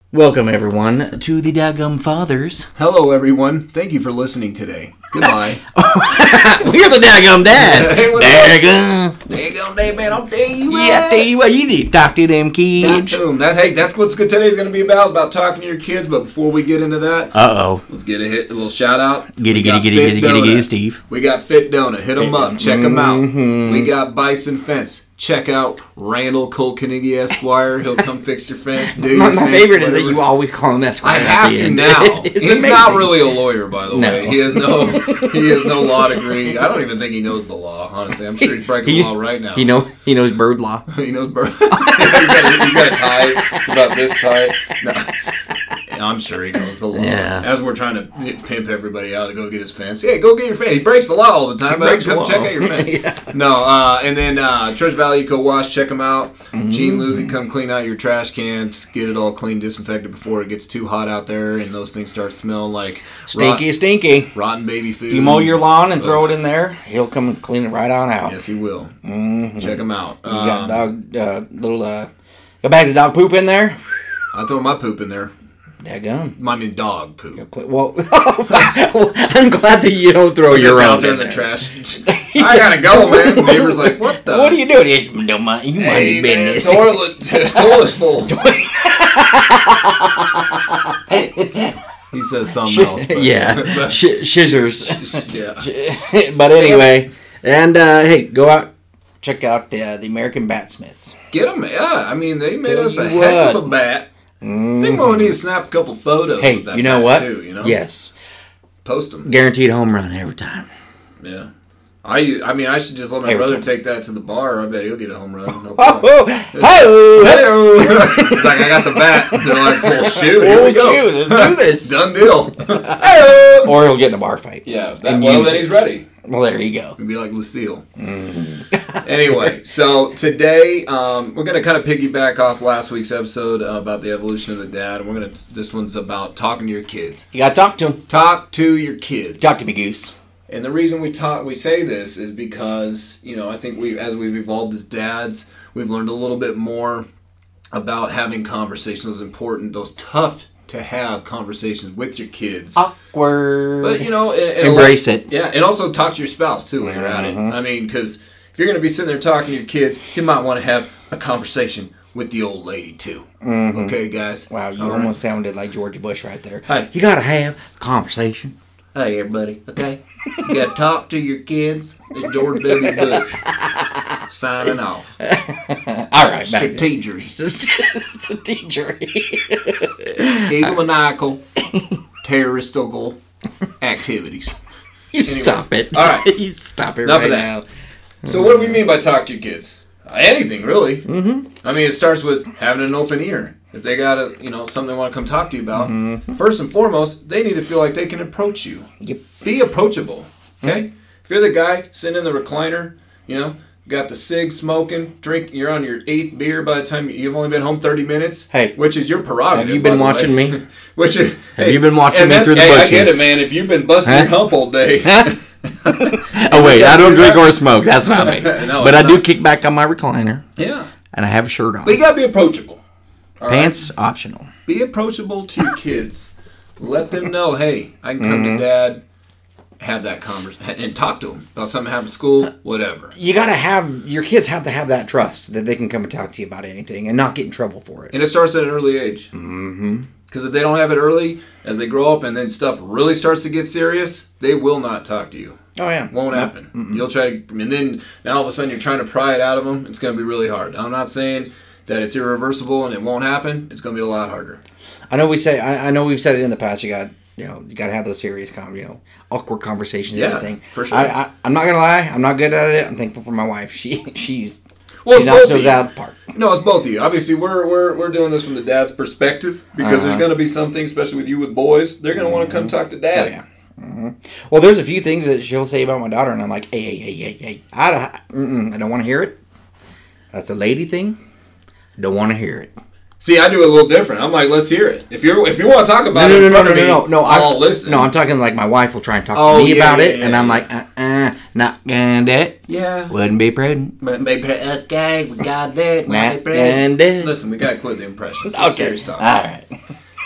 Welcome, everyone, to the Daggum Fathers. Hello, everyone. Thank you for listening today. Goodbye. We're the Daggum Dads. Hey, Daggum. Daggum Day, man. I'll tell you what. Yeah, tell you what, you need to talk to them kids. Talk to 'em. That's what today's going to be about talking to your kids. But before we get into that, let's get a little shout out. Giddy, Steve. We got Fit Donut. Hit them up. Check them out. We got Bison Fence. Check out Randall Colkenigge Esquire. He'll come fix your fence. My favorite is that you always call him Esquire. I have to now. He's amazing. Not really a lawyer, by the way. He has no law degree. I don't even think he knows the law. Honestly, I'm sure he's breaking the law right now. He knows bird law. He knows bird. He's got a tie. It's about this tie. No. I'm sure he knows the law. Yeah. As we're trying to pimp everybody out to go get his fence. Hey, go get your fence. He breaks the law all the time. Come check out your fence. Yeah. No, and then Church Valley Eco Wash, check them out. Gene Lucy, come clean out your trash cans. Get it all clean, disinfected before it gets too hot out there and those things start smelling like stinky. Rotten baby food. If you mow your lawn and throw it in there, he'll come and clean it right on out. Yes, he will. Check him out. You got got bags of dog poop in there? I throw my poop in there. Daggum. I mean, dog poop. Well, I'm glad that you don't throw your own out there in the trash. I gotta go, man. The neighbor's like, what the? What are you doing? You mind your business. Toilet's full. He says something else. But, yeah. Scissors. Yeah. But anyway, and hey, go out, check out the American Batsmith. Get them, yeah. I mean, they made us a heck of a bat. I think we'll need to snap a couple photos. Hey, with that you know what? Too, you know? Yes. Post them. Guaranteed home run every time. Yeah. I should just let my brother take that to the bar. I bet he'll get a home run. No It's like, I got the bat. They're like, well, shoot. Here we go. Let's do this. Done deal. Or he'll get in a bar fight. Yeah. Then he's ready. Well, there you go. It'd be like Lucille. Anyway, so today we're going to kind of piggyback off last week's episode about the evolution of the dad. And this one's about talking to your kids. You got to talk to them. Talk to your kids. Talk to me, Goose. And the reason we say this is because, I think as we've evolved as dads, we've learned a little bit more about having conversations. Those important, those tough to have conversations with your kids. Awkward. But, embrace it. Yeah, and also talk to your spouse, too, when you're at it. I mean, because if you're going to be sitting there talking to your kids, you might want to have a conversation with the old lady, too. Okay, guys? Wow, you almost sounded like George Bush right there. Hey. You got to have a conversation. Hey, everybody, okay? You got to talk to your kids. It's George W. Bush. Signing off. All right, Strategers. Strategery. Egomaniacal, terroristical activities. Stop it. All right. You stop it Enough right of now. So what do we mean by talk to your kids? Anything, really. I mean, it starts with having an open ear. If they got something they want to come talk to you about, first and foremost, they need to feel like they can approach you. Yep. Be approachable, okay? If you're the guy sitting in the recliner, got the cig smoking, you're on your 8th beer by the time you've only been home 30 minutes, which is your prerogative. Have you been watching me? Have you been watching me through the bushes? I get it, man. If you've been busting your hump all day. Oh, wait, I don't drink or smoke. That's not me. No, but I do kick back on my recliner. Yeah. And I have a shirt on. But you got to be approachable. Pants, optional. Be approachable to your kids. Let them know, hey, I can come to Dad, have that conversation, and talk to them about something happened at school, whatever. Your kids have to have that trust that they can come and talk to you about anything and not get in trouble for it. And it starts at an early age. Because if they don't have it early, as they grow up and then stuff really starts to get serious, they will not talk to you. Oh, yeah. Won't happen. You'll try to, and then now all of a sudden you're trying to pry it out of them. It's going to be really hard. I'm not saying that it's irreversible and it won't happen. It's going to be a lot harder. I know we've said it in the past. You got to have those serious, awkward conversations and everything. For sure. I'm not going to lie. I'm not good at it. I'm thankful for my wife. She Well, knocks those out of the park. No, it's both of you. Obviously, we're doing this from the dad's perspective because there's going to be some things, especially with you with boys, they're going to want to come talk to dad. Oh, yeah. Well, there's a few things that she'll say about my daughter, and I'm like, hey. I don't want to hear it. That's a lady thing. I don't want to hear it. See, I do it a little different. I'm like, let's hear it. If you want to talk about it in front of me, I'll listen. No, I'm talking like my wife will try and talk to me about it, and I'm like, not gonna do it. Yeah. Wouldn't be prudent. Okay, we got that. Not gonna do it. Listen, we got to quit the impressions. Okay. Serious talk. All right.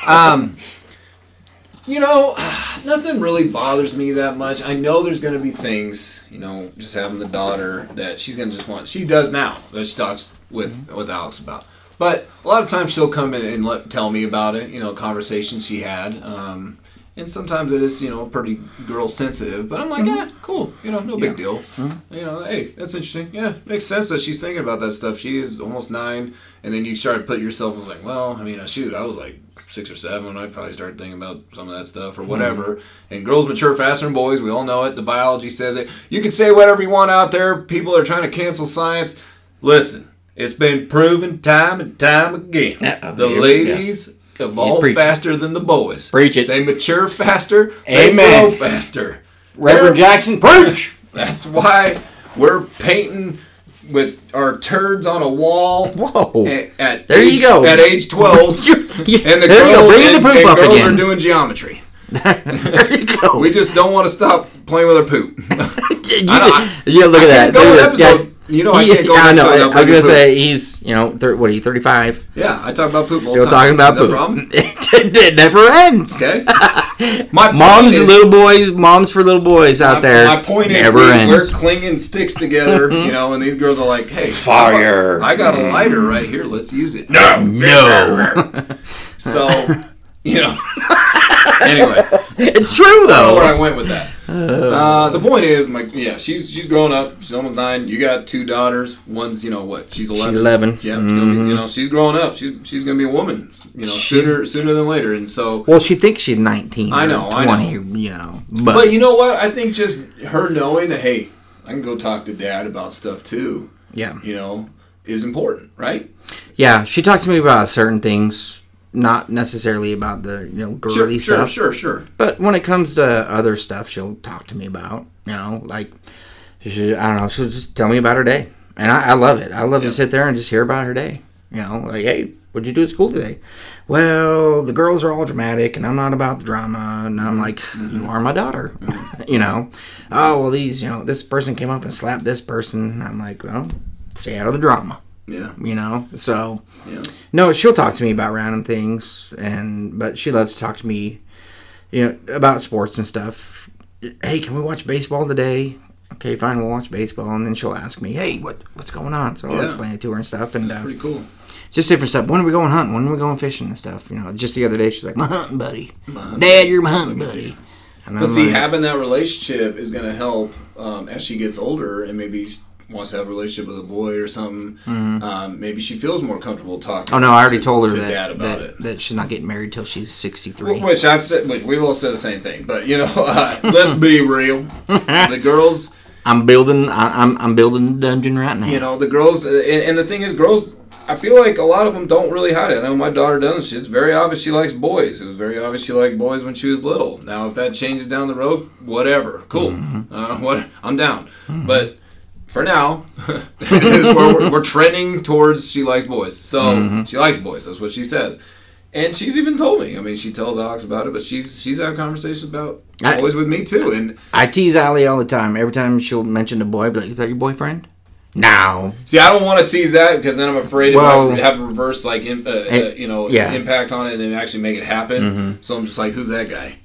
You know, nothing really bothers me that much. I know there's going to be things, just having the daughter that she's going to just want. She does now that she talks with Alex about. But a lot of times she'll come in and tell me about it, conversations she had. And sometimes it is, pretty girl sensitive. But I'm like, yeah, cool. No big deal. Hey, that's interesting. Yeah, makes sense that she's thinking about that stuff. She is almost 9. And then you start to put yourself, I was like, well, shoot, I was like 6 or 7 when I probably started thinking about some of that stuff or whatever. And girls mature faster than boys. We all know it. The biology says it. You can say whatever you want out there. People are trying to cancel science. Listen, it's been proven time and time again. The ladies evolve faster than the boys. Preach it. They mature faster. Amen. They grow faster. Reverend Jackson, preach! That's why we're painting with our turds on a wall. Whoa! At there you go. At age 12, and the girls are doing geometry. There you go. We just don't want to stop playing with our poop. Look at that. I can't go. I know. I was gonna say he's, what are you, 35? Yeah, I talk about poop. Still talking about poop. Problem? It never ends. Okay. Moms for little boys out there. My point is, we're clinging sticks together, and these girls are like, "Hey, fire! I got a lighter right here. Let's use it." No. So, Anyway, it's true though. I don't know where I went with that. The point is, she's grown up. She's almost 9. You got 2 daughters. One's, She's 11. She's 11. Yeah, mm-hmm. She's growing up. She's gonna be a woman. Sooner than later. And so. Well, she thinks she's 19. I know. 20. But you know what? I think just her knowing that, hey, I can go talk to Dad about stuff too. Yeah. Is important, right? Yeah, she talks to me about certain things. Not necessarily about the girly stuff. Sure. But when it comes to other stuff, she'll talk to me about. Like I don't know. She'll just tell me about her day, and I love it. I love to sit there and just hear about her day. Like, hey, what'd you do at school today? Well, the girls are all dramatic, and I'm not about the drama. And I'm like, you are my daughter. Oh well, this person came up and slapped this person. And I'm like, well, stay out of the drama. Yeah. So no, she'll talk to me about random things, but she loves to talk to me, about sports and stuff. Hey, can we watch baseball today? Okay, fine, we'll watch baseball. And then she'll ask me, hey, what's going on? So I'll explain it to her and stuff. And pretty cool. Just different stuff. When are we going hunting? When are we going fishing and stuff? Just the other day, she's like, my hunting buddy. Dad, you're my hunting buddy. And but see, having that relationship is going to help as she gets older and maybe wants to have a relationship with a boy or something. Mm-hmm. Maybe she feels more comfortable talking. Oh no, I already told her that she's not getting married till she's 63. Which we've all said the same thing. But let's be real. The girls. I'm building the dungeon right now. The girls, and the thing is, girls. I feel like a lot of them don't really hide it. I know my daughter doesn't. It's very obvious she likes boys. It was very obvious she liked boys when she was little. Now, if that changes down the road, whatever, cool. Mm-hmm. I'm down. Mm-hmm. But for now, we're trending towards she likes boys. So she likes boys. That's what she says. And she's even told me. She tells Alex about it, but she's had conversations about boys with me too. And I tease Allie all the time. Every time she'll mention a boy, I'll be like, is that your boyfriend? No. See, I don't want to tease that because then I'm afraid it might have a reverse impact on it and then actually make it happen. Mm-hmm. So I'm just like, who's that guy?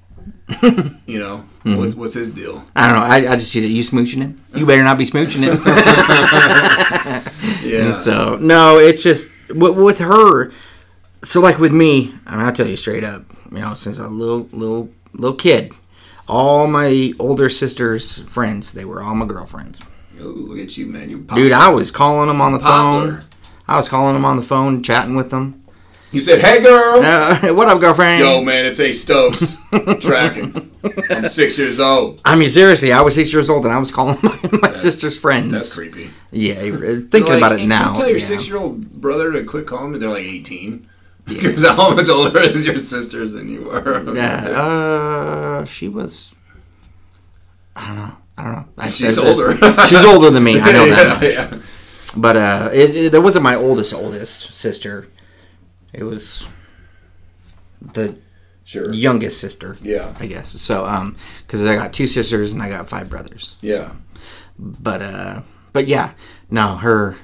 What's his deal? I don't know. I just tease it. You smooching him? You better not be smooching him. Yeah. So no, it's just with her. So like with me, I'll tell you straight up. Since a little kid, all my older sister's friends, they were all my girlfriends. Oh, look at you, man. Dude, I was calling them on the phone. I was calling them on the phone, chatting with them. You said, hey, girl. What up, girlfriend? Yo, man, it's Ace Stokes. Tracking. I'm 6 years old. Seriously, I was 6 years old, and I was calling my sister's friends. That's creepy. Yeah, thinking about it now. Can you tell your 6-year-old brother to quit calling me? They're like 18. Because how much older is your sisters than you were? Yeah, she was... I don't know. She's older. She's older than me. I know that much. Yeah. But that wasn't my oldest sister. It was the youngest sister. Yeah. I guess. So, because I got 2 sisters and I got 5 brothers. Yeah. So, but yeah. No, her.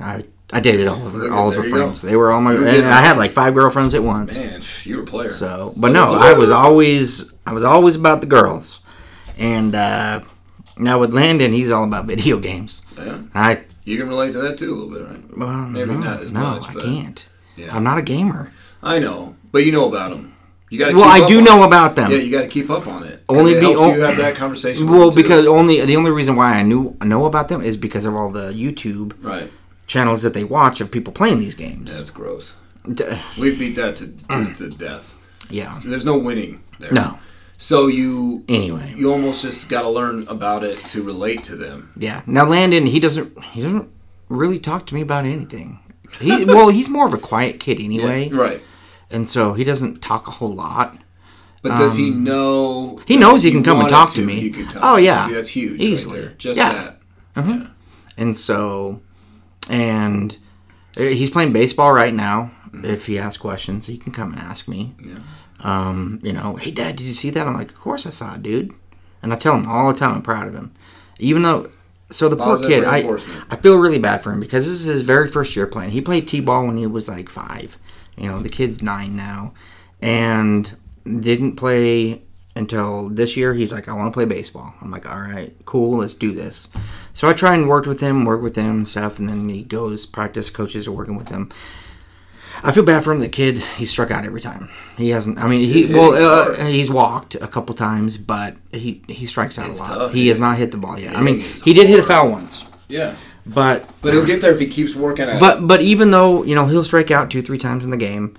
I dated all of her There you friends. go. They were all my. You're And getting I had like 5 girlfriends at once. Man, you were a player. So, but no, I was always about the girls, and now with Landon, he's all about video games. Yeah. You can relate to that too a little bit, right? Well, Maybe not as much. No, I can't. Yeah. I'm not a gamer. I know, but you know about them. You got. Well, I do know about them. Yeah, you got to keep up on it. Only it helps you have that conversation. Well, because the only reason why I know about them is because of all the YouTube channels that they watch of people playing these games. That's gross. We beat that to death. Yeah. There's no winning there. No. So you almost just got to learn about it to relate to them. Yeah. Now Landon, he doesn't really talk to me about anything. He's more of a quiet kid anyway. Yeah, right. And so he doesn't talk a whole lot. But does he know? He knows he can come and talk to me. He can talk oh yeah. See, that's huge. Easily. Right there. Just that. Uh-huh. Yeah. And so, and he's playing baseball right now. Mm-hmm. If he has questions, he can come and ask me. Yeah. Hey Dad, did you see that? I'm like, of course I saw it, dude. And I tell him all the time I'm proud of him. Even though, so the poor kid, I feel really bad for him because this is his very first year playing. He played T-ball when he was like 5. The kid's 9 now. And didn't play until this year. He's like, I want to play baseball. I'm like, all right, cool, let's do this. So I try and work with him and stuff, and then he goes, practice coaches are working with him. I feel bad for him. The kid, he struck out every time. He hasn't, he's walked a couple times, but he strikes out a lot. Tough. He has not hit the ball yet. He did hit a foul once. Yeah. But he'll get there if he keeps working at it. But even though, he'll strike out 2-3 times in the game,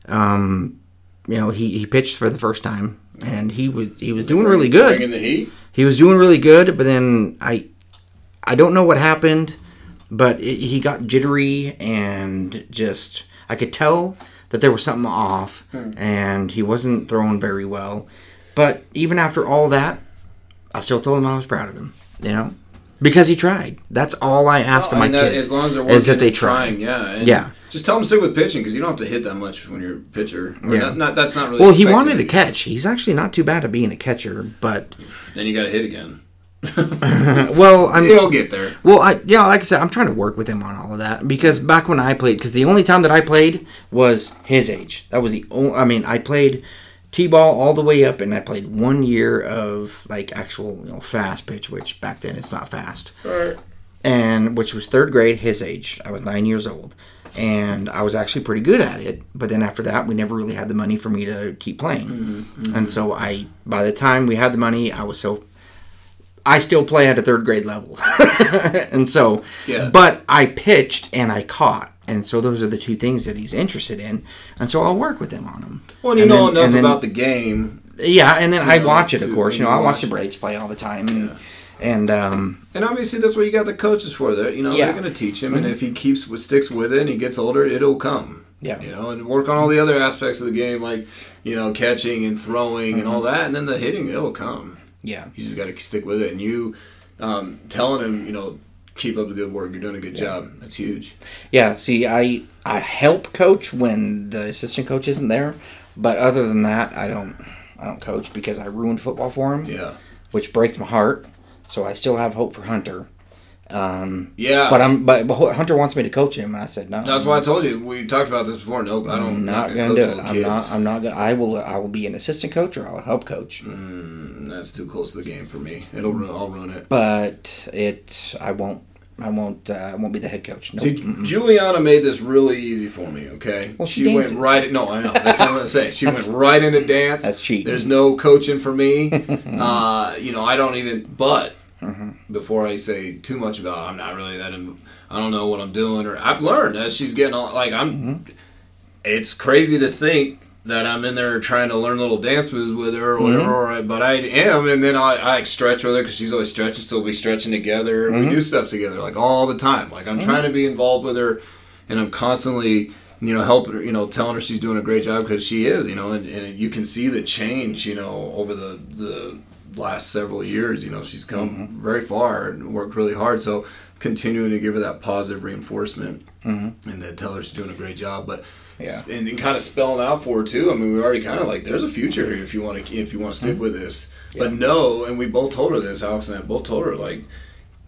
he pitched for the first time, and he was doing really good. Bringing the heat? He was doing really good, but then I don't know what happened, but he got jittery and just I could tell that there was something off, and he wasn't throwing very well. But even after all that, I still told him I was proud of him, because he tried. That's all I ask of my kids. As long as they're working, is that they trying, yeah. Just tell them to stick with pitching because you don't have to hit that much when you're a pitcher. That's not really. Well, he wanted to catch. He's actually not too bad at being a catcher, but then you got to hit again. Well, he'll get there. Well, like I said, I'm trying to work with him on all of that because back when I played, because the only time that I played was his age. That was the only. I played T-ball all the way up, and I played 1 year of like actual fast pitch, which back then it's not fast. Right. And which was 3rd grade, his age. I was 9 years old, and I was actually pretty good at it. But then after that, we never really had the money for me to keep playing. Mm-hmm. And so by the time we had the money, I still play at a 3rd grade level. And so, but I pitched and I caught. And so those are the 2 things that he's interested in. And so I'll work with him on them. Well, and you know enough about the game. Yeah, and then I watch it, of course. I watch the Braves play all the time. Yeah. And obviously that's what you got the coaches for. They're going to teach him. And if he sticks with it and he gets older, it'll come. Yeah. And work on all the other aspects of the game like, catching and throwing and all that. And then the hitting, it'll come. Yeah. You just got to stick with it. And you telling him, keep up the good work. You're doing a good job. That's huge. Yeah. See, I help coach when the assistant coach isn't there. But other than that, I don't coach because I ruined football for him. Yeah. Which breaks my heart. So I still have hope for Hunter. Yeah. But Hunter wants me to coach him, and I said no. That's why I told you. We talked about this before. Nope, I'm not going to do it. I'm not going. I will be an assistant coach or I'll help coach. That's too close to the game for me. I'll ruin it. But I won't be the head coach. Nope. See, Juliana made this really easy for me, okay? Well, she went right... No, I know. That's what I'm going to say. She went right into dance. That's cheating. There's no coaching for me. I don't even... But before I say too much about it, I'm not really that... I don't know what I'm doing. Or I've learned as she's getting on... Like, It's crazy to think that I'm in there trying to learn little dance moves with her or whatever, but I am, and then I stress with her because she's always stretching, so we'll be stretching together, and we do stuff together, like, all the time. Like, I'm trying to be involved with her, and I'm constantly, helping her, telling her she's doing a great job, because she is, and you can see the change, over the last several years, she's come very far and worked really hard, so continuing to give her that positive reinforcement, and then tell her she's doing a great job, but... Yeah, and kind of spelling out for her too. I mean, we already kind of like there's a future here if you want to stick with this. Yeah. But no, and we both told her this. Alex and I both told her like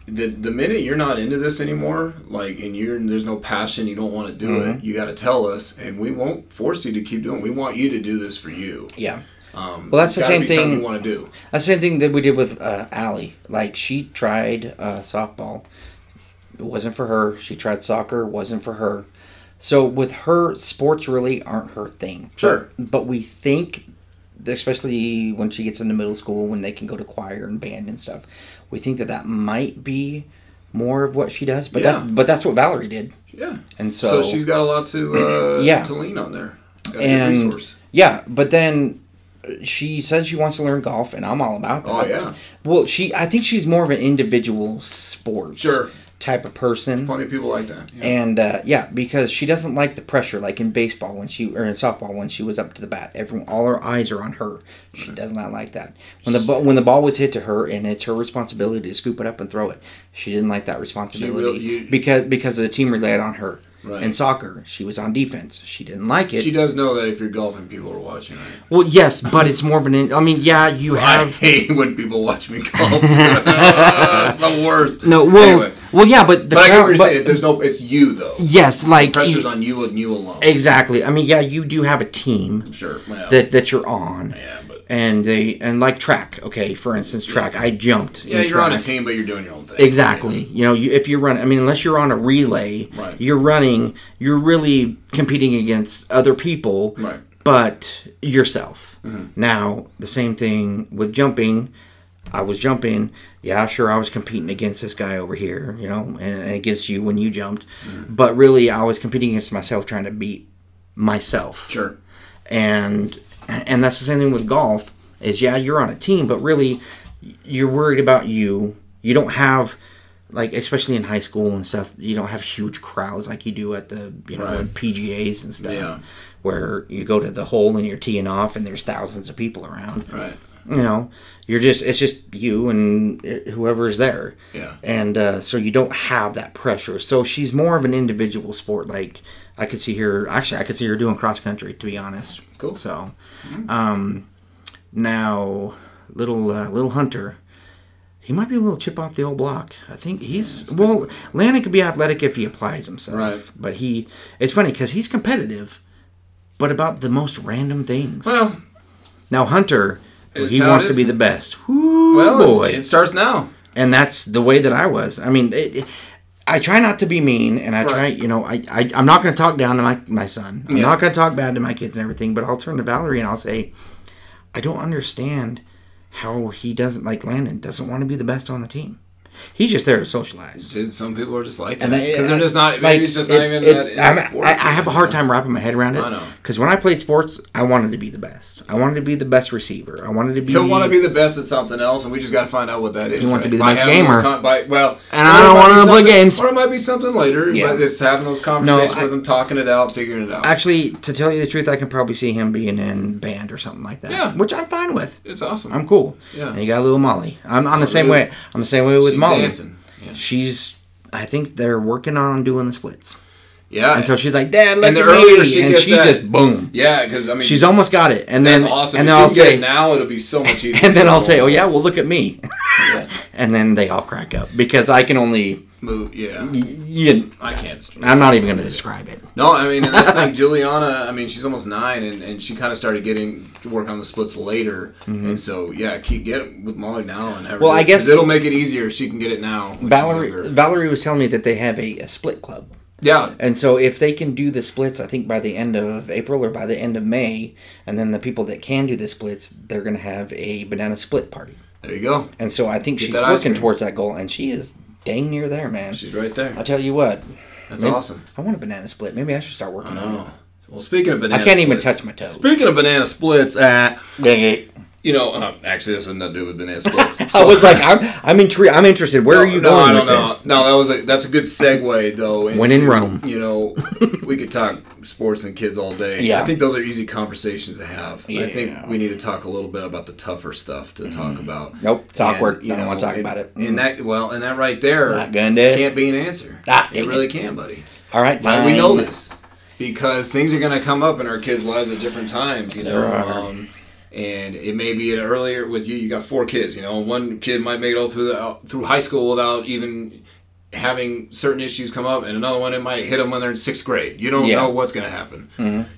the minute you're not into this anymore, like, and there's no passion, you don't want to do it, you got to tell us, and we won't force you to keep doing it. We want you to do this for you. Yeah. Well, that's the same thing you want to do. That's the same thing that we did with Allie. Like, she tried softball. It wasn't for her. She tried soccer. It wasn't for her. So with her, sports really aren't her thing. Sure. But we think, especially when she gets into middle school, when they can go to choir and band and stuff, we think that might be more of what she does. But that's what Valerie did. Yeah. And so she's got a lot to lean on there. Got a good resource. Yeah, but then she says she wants to learn golf, and I'm all about that. Oh yeah. Well, I think she's more of an individual sport. Sure. Type of person. Plenty of people like that. Yeah. And because she doesn't like the pressure, like in baseball or in softball when she was up to the bat. all her eyes are on her. She does not like that. When the ball was hit to her and it's her responsibility to scoop it up and throw it, she didn't like that responsibility because the team relied on her. Right. In soccer, she was on defense. She didn't like it. She does know that if you're golfing, people are watching, right? Well, yes, but it's more of an... you have... I hate when people watch me golf. It's the worst. No, well, yeah, but... But I get what you're saying. It's you, though. Yes, like... The pressure's on you and you alone. Exactly. You do have a team... Sure. Yeah. That you're on. Yeah, but... And like track, okay, for instance, track. I jumped. Yeah, you're on a team, but you're doing your own thing. Exactly. Yeah. If you run, unless you're on a relay, right. You're running. You're really competing against other people, right. But yourself. Mm-hmm. Now the same thing with jumping. I was jumping. Yeah, sure, I was competing against this guy over here, and against you when you jumped. Mm-hmm. But really, I was competing against myself, trying to beat myself. Sure. And that's the same thing with golf, is you're on a team, but really you're worried about you. You don't have, like, especially in high school and stuff, you don't have huge crowds like you do at the, right. PGAs and stuff, yeah. Where you go to the hole and you're teeing off and there's thousands of people around. Right. It's just you and whoever's there. Yeah. And so you don't have that pressure. So she's more of an individual sport. Like, I could see her doing cross country, to be honest. Cool. So, now little Hunter, he might be a little chip off the old block. I think Landon could be athletic if he applies himself. Right. But it's funny because he's competitive, but about the most random things. Well, now Hunter, he wants to be the best. Ooh, well, boy. It starts now. And that's the way that I was. I mean, I try not to be mean, and I try, I'm not going to talk down to my son. I'm not going to talk bad to my kids and everything, but I'll turn to Valerie and I'll say, I don't understand how he doesn't, like Landon, doesn't want to be the best on the team. He's just there to socialize. Dude, some people are just like that. Because they're just not, maybe it's just not even I have a hard time wrapping my head around it. I know. Because when I played sports, I wanted to be the best. I wanted to be the best receiver. I wanted to be... He'll want to be the best at something else, and we just got to find out what that is. He wants to be the best gamer. And I don't want to play games. Or it might be something later, but it's having those conversations with him, talking it out, figuring it out. Actually, to tell you the truth, I can probably see him being in band or something like that. Yeah. Which I'm fine with. It's awesome. I'm cool. Yeah. And you got little Molly. I'm the same way. I'm the same way with Molly. Dancing. Yeah. I think they're working on doing the splits. Yeah. And so she's like, Dad, look and the at earlier me. She and gets she that, just, boom. Yeah, because, I mean. She's almost got it. And that's then, awesome. And then I'll I'll say. Get it now, it'll be so much easier. And then I'll say, oh, yeah, well, look at me. Yeah. And then they all crack up. Because I can only. Move, yeah. I can't. I'm not even going to describe it. No, I mean, and that's the thing. Juliana, I mean, she's almost 9, and she kind of started getting to work on the splits later. Mm-hmm. And so, get it with Molly now and have her. Well, I guess it'll make it easier if she can get it now. Valerie was telling me that they have a split club. Yeah. And so if they can do the splits, I think by the end of April or by the end of May, and then the people that can do the splits, they're going to have a banana split party. There you go. And so I think she's working towards that goal, and she is dang near there, man. She's right there. I'll tell you what. That's awesome. I want a banana split. Maybe I should start working on it. Well, speaking of banana splits. I can't even touch my toes. Speaking of banana splits, actually, this has nothing to do with banana splits. I was like, I'm intrigued. I'm interested. Where are you going with this? No, that's a good segue though. When in Rome, we could talk sports and kids all day. Yeah. I think those are easy conversations to have. Yeah. I think we need to talk a little bit about the tougher stuff to talk about. Nope, it's awkward. I don't want to talk about it. And that right there not gonna can't be an answer. It really can, buddy. All right, fine. We know this because things are going to come up in our kids' lives at different times. And it may be an earlier with you. You got 4 kids. One kid might make it all through high school without even having certain issues come up, and another one it might hit them when they're in 6th grade. You don't know what's going to happen.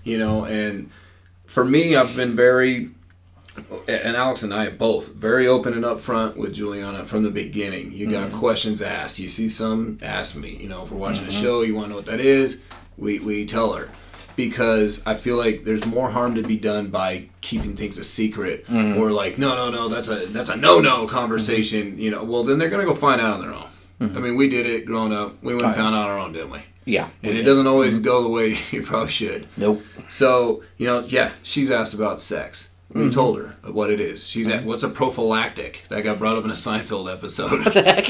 And for me, I've been very, and Alex and I are both very open and upfront with Juliana from the beginning. You got questions asked. You see some, ask me. If we're watching a show, you want to know what that is, we tell her. Because I feel like there's more harm to be done by keeping things a secret, or like, no, that's a no conversation. Well, then they're gonna go find out on their own. I mean, we did it growing up. We went and found out on our own, didn't we? Yeah. And it doesn't always go the way you probably should. Nope. So she's asked about sex. We told her what it is. She's at what's a prophylactic that got brought up in a Seinfeld episode.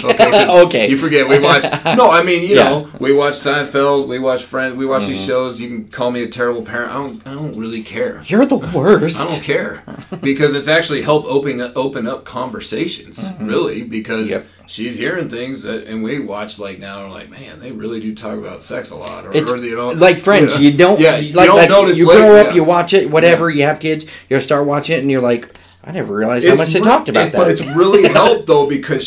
Okay. You forget we watch. No, I mean we watch Seinfeld. We watch Friends. We watch these shows. You can call me a terrible parent. I don't really care. You're the worst. I don't care because it's actually helped open up conversations. Really, because she's hearing things and we watch now. We're like, man, they really do talk about sex a lot. Or like Friends. You don't. You don't notice. You grow up. You watch it. Whatever. You have kids. You start watching it, and you're like, I never realized how much they talked about that. But it's really helped though because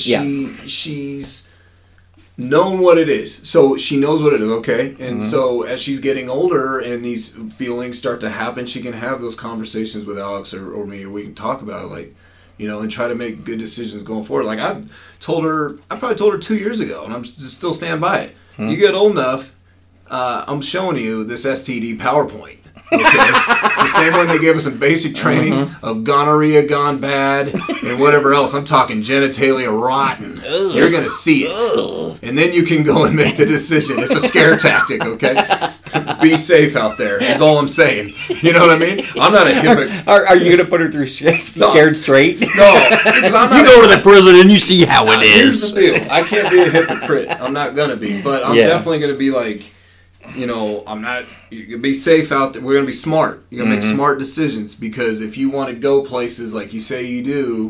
she's known what it is, so she knows what it is. Okay, and so as she's getting older and these feelings start to happen, she can have those conversations with Alex or me, or we can talk about it, and try to make good decisions going forward. Like I probably told her 2 years ago, and I'm still stand by it. You get old enough, I'm showing you this STD PowerPoint. Okay. The same one they gave us in basic training of gonorrhea gone bad and whatever else. I'm talking genitalia rotten. You're going to see it. And then you can go and make the decision. It's a scare tactic, okay? Be safe out there is all I'm saying. You know what I mean? I'm not a hypocrite. Are you going to put her through scared straight? No. Because I'm not you go to the prison and you see how it is. Here's the deal. I can't be a hypocrite. I'm not going to be. But I'm definitely going to be like, I'm not. You can be safe out there. We're gonna be smart. You're gonna make smart decisions because if you want to go places like you say you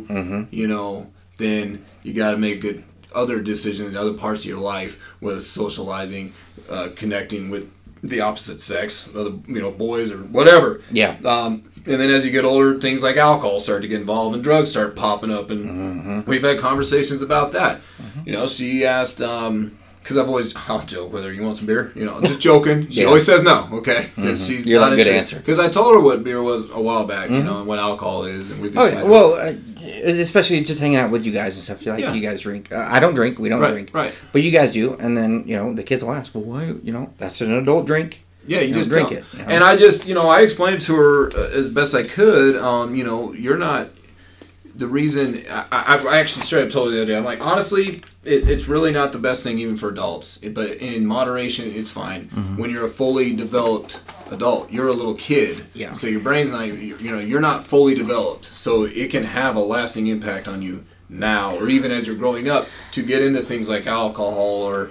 do, then you got to make good other decisions, other parts of your life, whether it's socializing, connecting with the opposite sex, other boys or whatever. Yeah. And then as you get older, things like alcohol start to get involved and drugs start popping up, and we've had conversations about that. She asked. Because I'll joke with her, you want some beer? Just joking. She always says no, okay? Because she's You're not a good answer. Because I told her what beer was a while back, and what alcohol is. And we've especially just hanging out with you guys and stuff. You guys drink. I don't drink. We don't drink. Right. But you guys do. And then, the kids will ask, well, why, that's an adult drink. Yeah, you just drink it. And I just, I explained to her as best I could, you're not... The reason I actually straight up told her the other day, I'm like, honestly, it's really not the best thing even for adults. But in moderation, it's fine. When you're a fully developed adult, you're a little kid. Yeah. So your brain's not, you're not fully developed. So it can have a lasting impact on you now, or even as you're growing up, to get into things like alcohol or,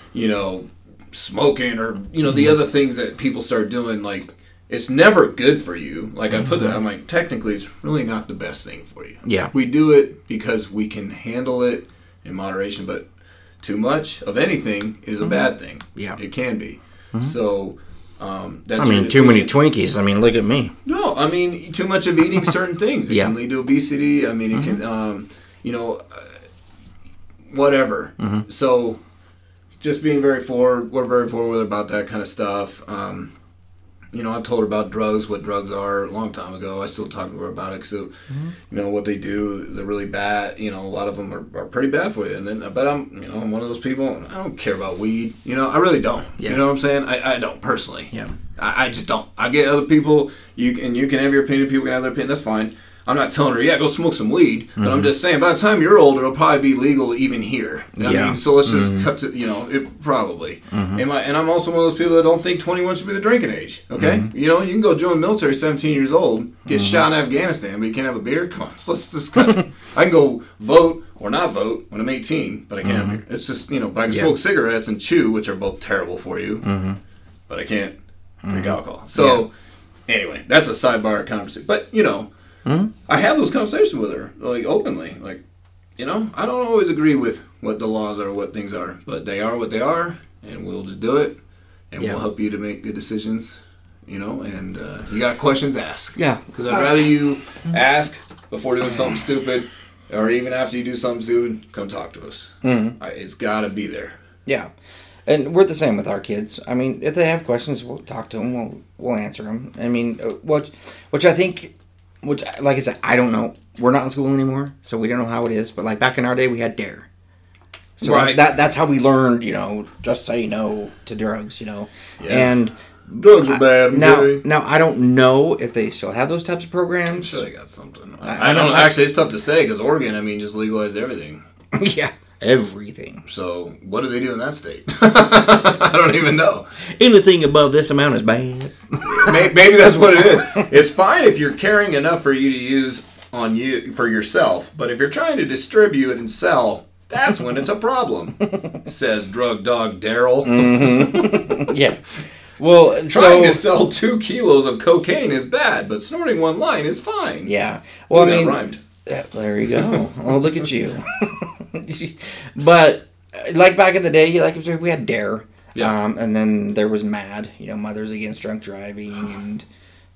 smoking or, the other things that people start doing, like. It's never good for you. Like I put that, I'm like, technically, it's really not the best thing for you. Yeah. We do it because we can handle it in moderation, but too much of anything is a bad thing. Yeah. It can be. So, that's too many Twinkies. Look at me. No, too much of eating certain things. It can lead to obesity. It can, whatever. So, just being we're very forward about that kind of stuff. I've told her about drugs, what drugs are a long time ago. I still talk to her about it because, what they do, they're really bad. A lot of them are pretty bad for you. And then, but I'm one of those people, I don't care about weed. I really don't. Yeah. You know what I'm saying? I don't, personally. Yeah. I just don't. I get other people, you can have your opinion, people can have their opinion, that's fine. I'm not telling her, go smoke some weed, but I'm just saying, by the time you're older, it'll probably be legal even here. So let's just cut to, it probably. And I'm also one of those people that don't think 21 should be the drinking age, okay? You can go join the military 17 years old, get shot in Afghanistan, but you can't have a beer? Come on, let's just cut it. I can go vote or not vote when I'm 18, but I can't have beer. It's just, but I can smoke cigarettes and chew, which are both terrible for you, but I can't drink alcohol. So, anyway, that's a sidebar conversation. But, I have those conversations with her, openly. I don't always agree with what the laws are, what things are, but they are what they are, and we'll just do it, and we'll help you to make good decisions, you know, and you got questions, ask. Yeah. Because I'd rather you ask before doing something stupid, or even after you do something stupid, come talk to us. Mm-hmm. It's got to be there. Yeah. And we're the same with our kids. I mean, if they have questions, we'll talk to them. We'll answer them. I mean, which I think, like I said, I don't know. We're not in school anymore, so we don't know how it is. But like back in our day, we had DARE. So right. That's how we learned, you know, just say no to drugs, you know. Yeah. And drugs are bad. Now I don't know if they still have those types of programs. I'm sure they got something. I don't actually. It's tough to say because Oregon, I mean, just legalized everything. Yeah. Everything. So, what do they do in that state? I don't even know. Anything above this amount is bad. Maybe that's what it is. It's fine if you're carrying enough for you to use on you for yourself, but if you're trying to distribute and sell, that's when it's a problem. Says drug dog Daryl. Mm-hmm. Yeah. Well, trying to sell 2 kilos of cocaine is bad, but snorting 1 line is fine. Yeah. Well, that rhymed. Yeah, there you go. Oh, look at you. But like back in the day, like we had DARE, and then there was MAD, you know, Mothers Against Drunk Driving, and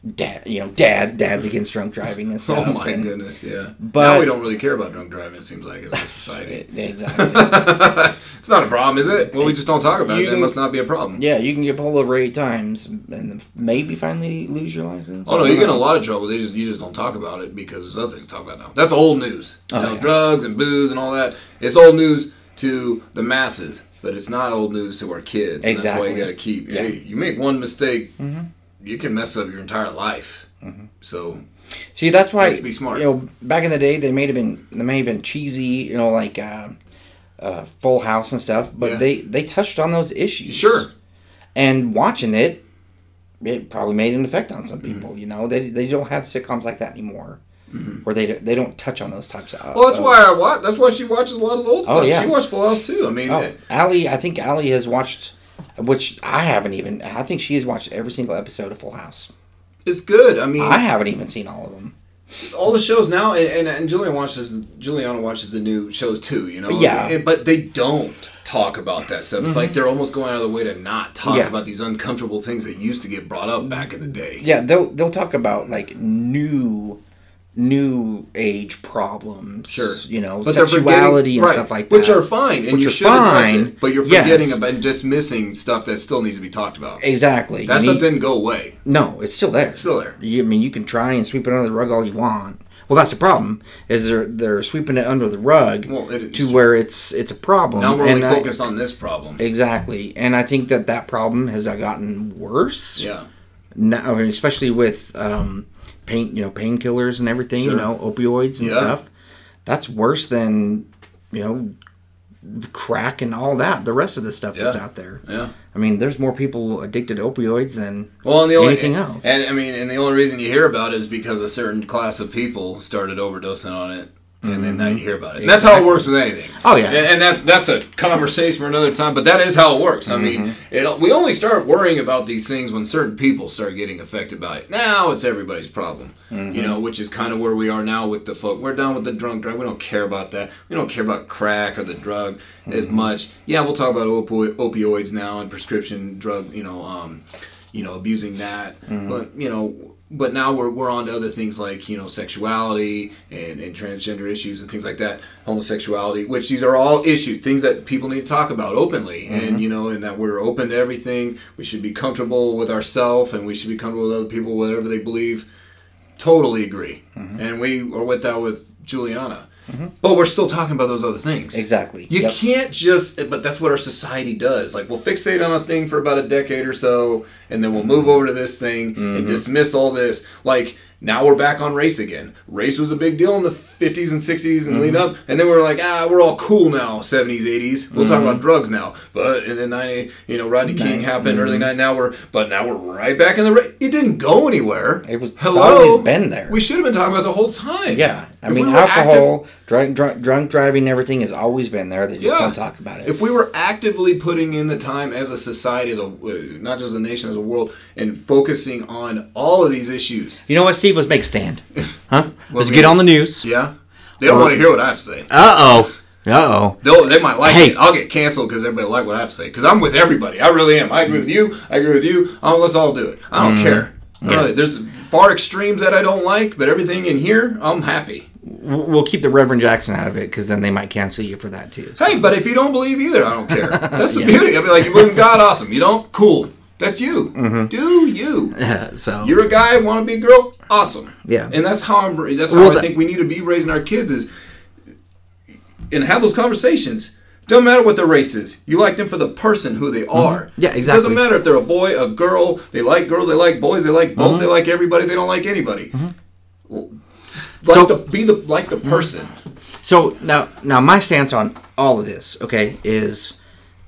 dads against drunk driving and stuff. Oh my goodness, yeah. But now we don't really care about drunk driving. It seems like as a society. Exactly. It's not a problem, is it? Well, we just don't talk about it. That must not be a problem. Yeah, you can get pulled over 8 times and maybe finally lose your license. Oh no, you get in a lot of trouble. You just don't talk about it because there's other things to talk about now. That's old news. Drugs and booze and all that. It's old news to the masses, but it's not old news to our kids. And exactly. That's why you got to keep. Yeah. Hey, you make one mistake, you can mess up your entire life. Mm-hmm. So, see, that's why. Let's be smart. You know, back in the day, they may have been cheesy. You know, like Full House and stuff, but they touched on those issues. Sure. And watching it probably made an effect on some people. You know, they don't have sitcoms like that anymore. Mm-hmm. Where they don't touch on those types of. Well, that's why that's why she watches a lot of the old stuff. Yeah. She watched Full House too. I mean, I think Allie has watched, which I haven't even. I think she has watched every single episode of Full House. It's good. I mean, I haven't even seen all of them. All the shows now, and Juliana watches the new shows too. You know, but they don't talk about that stuff. It's like they're almost going out of the way to not talk about these uncomfortable things that used to get brought up back in the day. Yeah, they'll talk about like new age problems, sure, you know, but sexuality and stuff like that, which are fine, and you should address it, but you're forgetting about and dismissing stuff that still needs to be talked about. Exactly, that stuff didn't go away. No, it's still there. It's still there. I mean, you can try and sweep it under the rug all you want. Well, that's the problem. Is they're sweeping it under the rug where it's a problem. Now we're only focused on this problem. Exactly, and I think that problem has gotten worse. Yeah. Now, I mean, especially with painkillers and everything, sure. you know, opioids and stuff. That's worse than, you know, crack and all that. The rest of the stuff that's out there. Yeah. I mean, there's more people addicted to opioids than anything else. And I mean, and the only reason you hear about it is because a certain class of people started overdosing on it. And then now you hear about it. And that's how it works with anything. Oh, yeah. And that's a conversation for another time, but that is how it works. I mean, we only start worrying about these things when certain people start getting affected by it. Now it's everybody's problem, you know, which is kind of where we are now with the folk. We're done with the drunk drug. We don't care about that. We don't care about crack or the drug as much. Yeah, we'll talk about opioids now and prescription drug, abusing that. But, But now we're on to other things like, sexuality and transgender issues and things like that, homosexuality, which these are all issues, things that people need to talk about openly. And, and that we're open to everything. We should be comfortable with ourselves and we should be comfortable with other people, whatever they believe. Totally agree. And we are with that with Juliana. But we're still talking about those other things. Exactly. You can't but that's what our society does. Like, we'll fixate on a thing for about a decade or so, and then we'll move over to this thing and dismiss all this. Like, now we're back on race again. Race was a big deal in the 50s and 60s and lead up, and then we were like, we're all cool now, 70s, 80s. We'll talk about drugs now. But in the 90s, Rodney King happened, early 90s, now we're right back in the race. It didn't go anywhere. It's always been there. We should have been talking about it the whole time. Yeah. I mean, alcohol, drunk driving, everything has always been there. They just don't talk about it. If we were actively putting in the time as a society, not just a nation, as a world, and focusing on all of these issues. You know what, Steve? Let's make a stand. Huh? Let's get on the news. Yeah? They don't want to hear what I have to say. Uh-oh. Uh-oh. They might like it. I'll get canceled because everybody like what I have to say. Because I'm with everybody. I really am. I agree with you. I agree with you. Let's all do it. I don't care. Yeah. There's far extremes that I don't like, but everything in here, I'm happy. We'll keep the Reverend Jackson out of it because then they might cancel you for that too. So. Hey, but if you don't believe either, I don't care. That's the beauty. I'll be like, you believe in God, awesome. You don't? Cool. That's you. Mm-hmm. Do you? So you're a guy, want to be a girl? Awesome. Yeah. And that's how I think we need to be raising our kids is, and have those conversations. Doesn't matter what their race is. You like them for the person who they are. Mm-hmm. Yeah, exactly. It doesn't matter if they're a boy, a girl. They like girls. They like boys. They like both. They like everybody. They don't like anybody. Be the person. So now my stance on all of this, okay, is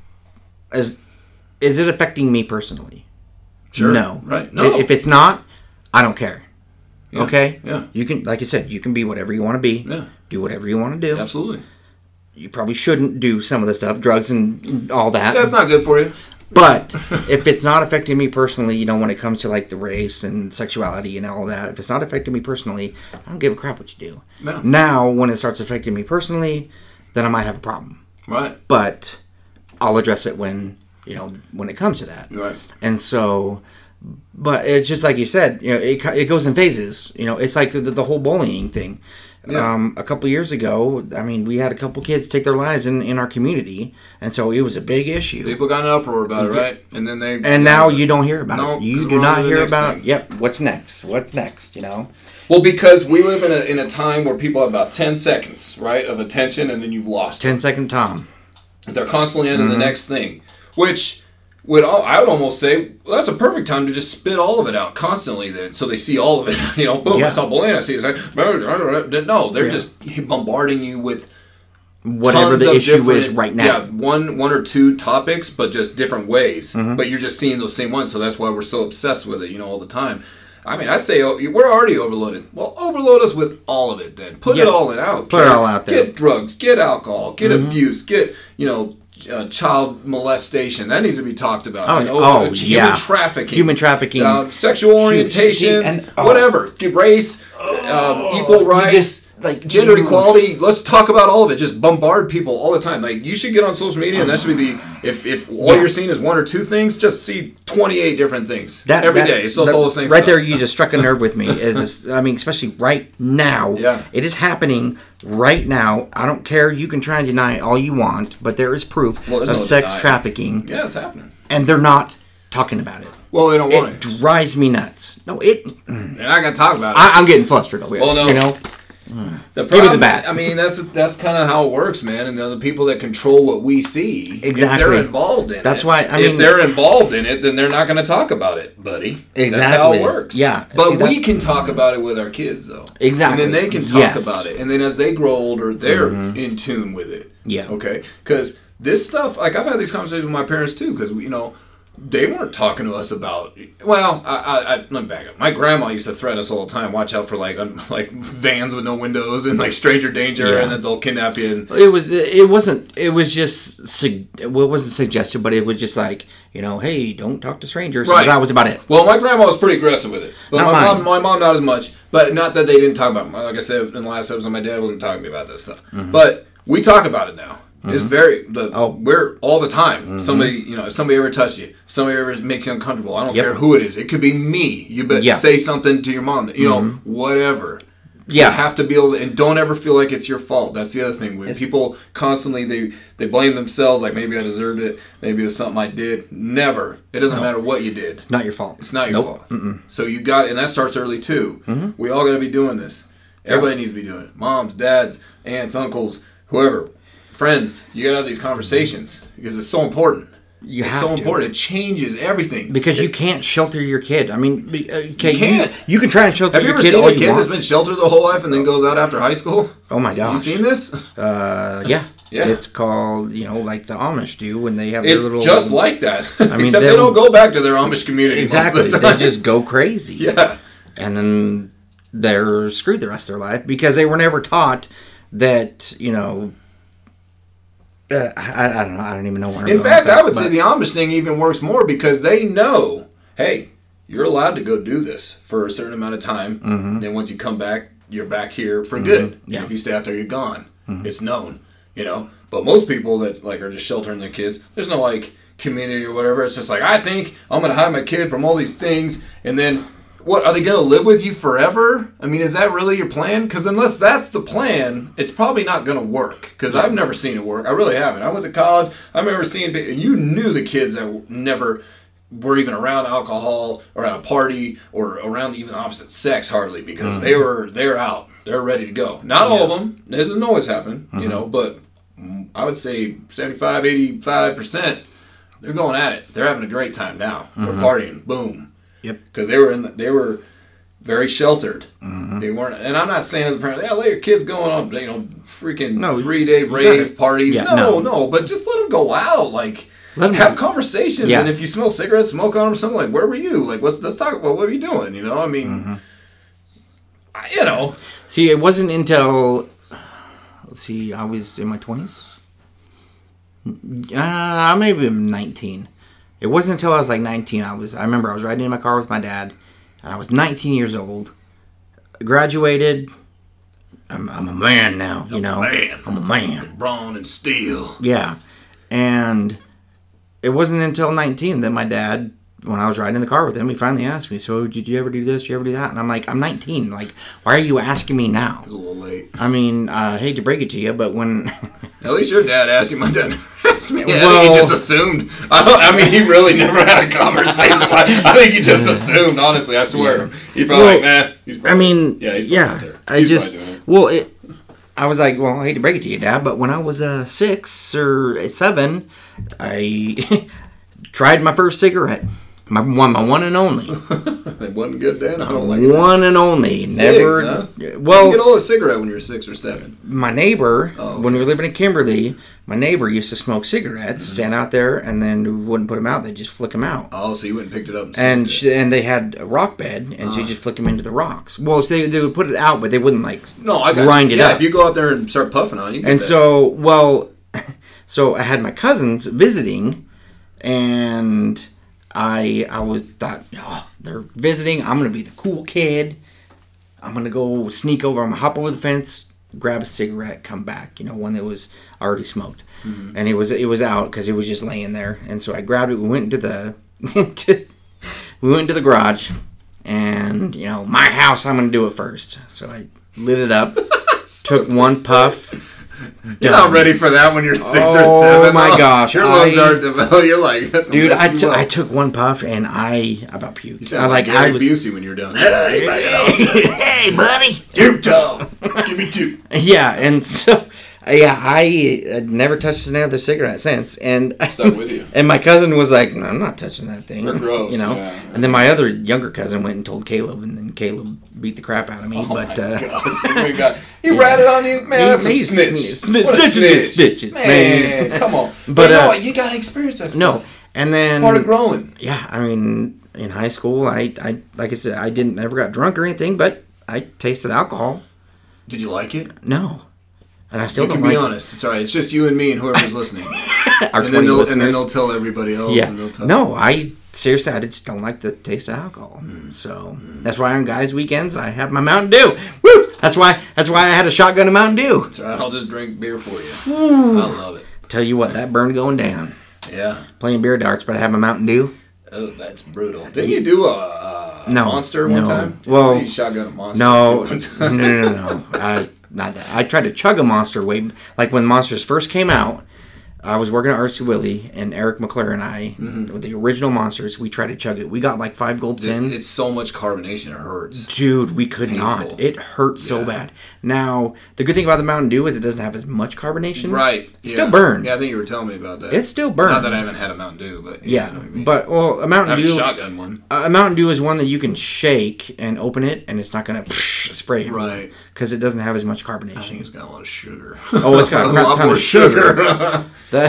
it affecting me personally? Sure. No. Right. No. If it's not, I don't care. Yeah. Okay? Yeah. You can, like I said, you can be whatever you want to be. Yeah. Do whatever you want to do. Absolutely. You probably shouldn't do some of the stuff, drugs and all that. That's not good for you. But if it's not affecting me personally, when it comes to like the race and sexuality and all that, if it's not affecting me personally, I don't give a crap what you do. No. Now, when it starts affecting me personally, then I might have a problem. Right. But I'll address it when it comes to that. Right. And so, but it's just like you said, it goes in phases. It's like the whole bullying thing. Yeah. A couple years ago, we had a couple kids take their lives in our community, and so it was a big issue. People got an uproar about it, right? And then now you don't hear about it. You do not hear about. Thing. Yep. What's next? Well, because we live in a time where people have about 10 seconds, right, of attention, and then you've lost 10-second Tom. They're constantly into the next thing, which I would almost say that's a perfect time to just spit all of it out constantly. Then, so they see all of it. Boom! Yeah. I saw bullying. I see it. No, they're just bombarding you with whatever the issue is right now. Yeah, one or two topics, but just different ways. Mm-hmm. But you're just seeing those same ones, so that's why we're so obsessed with it. All the time. I say we're already overloaded. Well, overload us with all of it. Then put it all out. Put it all out there. Get drugs. Get alcohol. Get abuse. Get child molestation. That needs to be talked about. Human trafficking. Sexual orientation. Whatever. Race. Equal rights. Gender equality. Let's talk about all of it. Just bombard people all the time. You should get on social media, and that should be if all you're seeing is one or two things, just see 28 different things every day. It's all the same. Right stuff. There, you just struck a nerve with me. Especially right now. Yeah. It is happening right now. I don't care. You can try and deny it all you want, but there is proof of sex trafficking. Yeah, it's happening. And they're not talking about it. Well, they don't want it. It drives me nuts. No, they're not going to talk about it. I'm getting flustered over it. Well, no. The problem, maybe the bat. That's kind of how it works, man. And the people that control what we see, exactly, if they're involved in it. That's why. If they're involved in it, then they're not going to talk about it, buddy. Exactly. That's how it works. Yeah. But we can talk about it with our kids, though. Exactly. And then they can talk about it. And then as they grow older, they're in tune with it. Yeah. Okay. Because this stuff, I've had these conversations with my parents too. Because they weren't talking to us about. Well, let me back up. My grandma used to threaten us all the time. Watch out for like vans with no windows and stranger danger, and then they'll kidnap you. And it wasn't. It was just. It wasn't suggested, but it was just hey, don't talk to strangers. Right. That was about it. Well, my grandma was pretty aggressive with it, but my mom not as much. But not that they didn't talk about it. Like I said in the last episode, my dad wasn't talking to me about this stuff. Mm-hmm. But we talk about it now. Mm-hmm. It's we're all the time. Mm-hmm. Somebody, if somebody ever touched you, somebody ever makes you uncomfortable. I don't care who it is. It could be me. You better say something to your mom. Whatever. Yeah. You have to be able to, and don't ever feel like it's your fault. That's the other thing. When people constantly, they blame themselves, like maybe I deserved it, maybe it was something I did. Never. It doesn't matter what you did. It's not your fault. It's not your fault. Mm-mm. So and that starts early too. Mm-hmm. We all got to be doing this. Everybody needs to be doing it. Moms, dads, aunts, uncles, whoever. Friends, you gotta have these conversations because it's so important. It's so important. It changes everything. Because you can't shelter your kid. You can't. You can try and shelter your kid. Have you ever seen a kid that's been sheltered the whole life and then goes out after high school? Oh my gosh! You seen this? Yeah. It's called like the Amish do when they have their little. It's just like that. Except they don't go back to their Amish community. Exactly. Most of the time. They just go crazy. Yeah. And then they're screwed the rest of their life because they were never taught that I don't know. I don't even know where I'm going. In fact, I would say the Amish thing even works more because they know, hey, you're allowed to go do this for a certain amount of time. Mm-hmm. Then once you come back, you're back here for good. Yeah. If you stay out there, you're gone. Mm-hmm. It's known. But most people that like are just sheltering their kids, there's no like community or whatever. It's just like, I think I'm going to hide my kid from all these things, and then what, are they going to live with you forever? I mean, is that really your plan? Because unless that's the plan, it's probably not going to work. Because I've never seen it work. I really haven't. I went to college. I remember seeing, you knew the kids that never were even around alcohol or at a party or around even the opposite sex hardly, because they were out. They're ready to go. Not all of them. It doesn't always happen, you know, but I would say 75, 85%, they're going at it. They're having a great time now. They're partying. Boom. Yep. Because they were very sheltered. They weren't, and I'm not saying as a parent, yeah, let your kids go on, freaking 3-day rave parties. Yeah, no, but just let them go out, like have conversations. And if you smell cigarettes, smoke on them, something like, where were you? Like, let's talk about what were you doing? You know, I mean, See, it wasn't until I was in my 20s. I maybe 19. It wasn't until I was like 19. I remember I was riding in my car with my dad, and I was 19 years old. Graduated. I'm a man now, you know. I'm a man. Brawn and steel. Yeah. And it wasn't until 19 that my dad, when I was riding in the car with him, he finally asked me, so did you ever do this? Did you ever do that? And I'm like, I'm 19. Like, why are you asking me now? It's a little late. I mean, I hate to break it to you, but when... At least your dad asked you. My dad asked me. I think he just assumed. I mean, he really never had a conversation. I think he just assumed, honestly. I swear. Yeah. He probably like, nah. He's probably, I was like, well, I hate to break it to you, Dad, but when I was 6 or 7, I tried my first cigarette. My one and only. It wasn't good then? I don't like it. One and only. 6, never. Huh? Well, you get a little cigarette when you were 6 or 7. My neighbor, when we were living in Kimberly, my neighbor used to smoke cigarettes, stand out there, and then wouldn't put them out. They'd just flick them out. Oh, so you went and picked it up. And they had a rock bed, and she'd just flick them into the rocks. Well, so they would put it out, but they wouldn't grind it up. If you go out there and start puffing on it, you get and that. So I had my cousins visiting, and I thought, they're visiting. I'm going to be the cool kid. I'm going to go sneak over. I'm going to hop over the fence, grab a cigarette, come back. One that was already smoked. Mm-hmm. And it was out because it was just laying there. And so I grabbed it. We went into the garage. And, my house, I'm going to do it first. So I lit it up, took one puff. You're not ready for that when you're 6 or 7. Oh my gosh. Your lungs aren't developed. You're like, that's dude, I took one puff and I about puked. You sound like Gary Busey when you're done. Hey, buddy. You too. Give me 2. Yeah, and so, I never touched another cigarette since. And stuck with you. And my cousin was like, no, I'm not touching that thing. They're gross. Yeah. And then my other younger cousin went and told Caleb, and then Caleb beat the crap out of me. Oh my gosh. He ratted on you? Man, that's a snitch. What a snitch. Man, come on. But you know what? You got to experience that stuff. No. And then... part of growing. Yeah, I mean, in high school, I like I said, I never got drunk or anything, but I tasted alcohol. Did you like it? No. And I still don't like it. You can be honest. It's all right. It's just you and me and whoever's listening. And then they'll tell everybody else. Yeah. And they'll tell no, I just don't like the taste of alcohol. So that's why on guys' weekends I have my Mountain Dew. Woo! That's why I had a shotgun of Mountain Dew. That's all right. I'll just drink beer for you. I love it. Tell you what, that burned going down. Yeah. Playing beer darts, but I have my Mountain Dew. Oh, that's brutal. Didn't you do a Monster one time? Well, you shotgun a Monster. No. Not that. I tried to chug a Monster like when Monsters first came out. I was working at R.C. Willey, and Eric McClure and I, with the original Monsters, we tried to chug it. We got like 5 gulps in. It's so much carbonation, it hurts. Dude, we could not. It hurt so bad. Now, the good thing about the Mountain Dew is it doesn't have as much carbonation. Right. It still burns. Yeah, I think you were telling me about that. It still burns. Not that I haven't had a Mountain Dew, but... Yeah, you know what I mean. But, well, a Mountain Dew... I have a shotgun one. A Mountain Dew is one that you can shake and open it, and it's not going to spray it. Right. Because it doesn't have as much carbonation. I think it's got a lot of sugar. Oh, it's got a crap ton of sugar.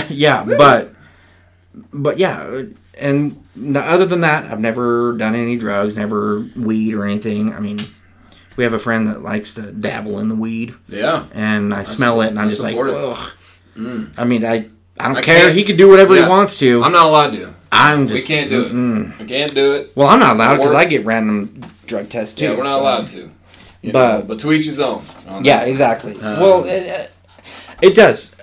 But yeah, and other than that, I've never done any drugs, never weed or anything. I mean, we have a friend that likes to dabble in the weed. Yeah. And I smell it, and I'm just like, ugh. I mean, I don't care. He can do whatever he wants to. I'm not allowed to. We can't do it. I can't do it. Well, I'm not allowed because I get random drug tests too. Yeah, we're not allowed to. But to each his own. Yeah, exactly. Well, it does.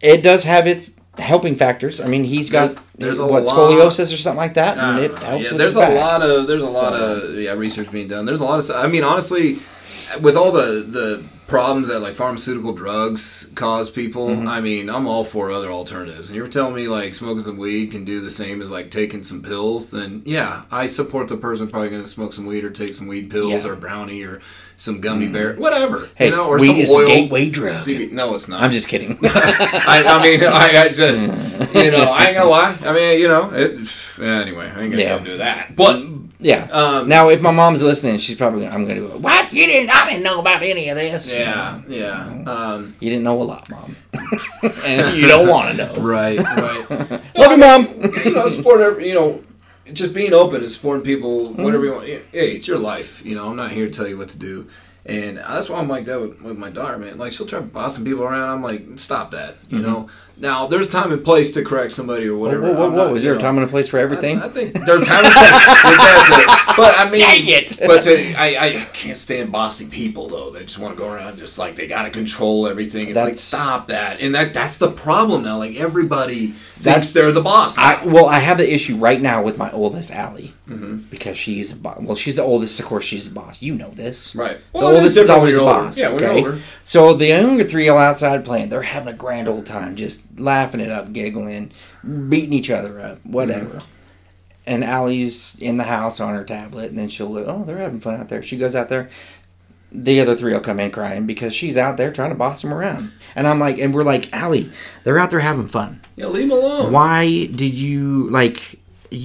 it does have its helping factors. I mean, he's got scoliosis or something like that, and it helps. With there's his back. there's a lot of research being done. There's a lot of stuff. I mean, honestly, with all the problems that like pharmaceutical drugs cause people, I mean, I'm all for other alternatives. And you're telling me like smoking some weed can do the same as like taking some pills, then yeah, I support the person probably going to smoke some weed or take some weed pills or brownie or some gummy bear, whatever. Hey, or weed some is oil. A gateway drug. No, it's not. I'm just kidding. I mean, I just, I ain't gonna lie. I mean, anyway, I ain't gonna go do that. But yeah. Now, if my mom's listening, she's probably I'm gonna go, what? I didn't know about any of this. Yeah. You didn't know a lot, Mom, and you don't want to know. Right. Love you, Mom. Support just being open and supporting people, whatever you want. Hey, it's your life. I'm not here to tell you what to do. And that's why I'm like that with my daughter, man. Like, she'll try bossing people around. I'm like, stop that, you know? Now, there's time and place to correct somebody or whatever. Whoa. Was there a time and a place for everything? I think there's time and place. But, I mean... Dang it! But I can't stand bossy people, though. They just want to go around just like they got to control everything. It's like, stop that. And that's the problem now. Like, everybody thinks they're the boss. I have the issue right now with my oldest, Allie. Because she's the boss. Well, she's the oldest. Of course, she's the boss. You know this. Right. Well, the oldest is always the boss. Yeah, we're older. So the younger three are outside playing. They're having a grand old time, just laughing it up, giggling, beating each other up, whatever. And Allie's in the house on her tablet, and then she'll look, oh, they're having fun out there. She goes out there. The other three will come in crying because she's out there trying to boss them around. And I'm like, and we're like, Allie, they're out there having fun. Yeah, leave them alone. Why did you, like...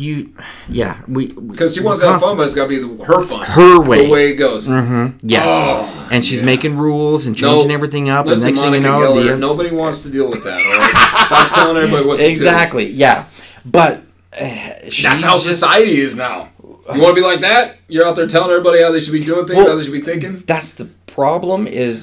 because she wants to have fun, but it's got to be her fun, her way, the way it goes. Yes, and she's making rules and changing everything up. Listen, and next Monica thing you know, Geller, nobody wants to deal with that. All right? Stop telling everybody what to do. Exactly. Yeah, but that's how society is now. You want to be like that? You're out there telling everybody how they should be doing things, how they should be thinking. That's the problem.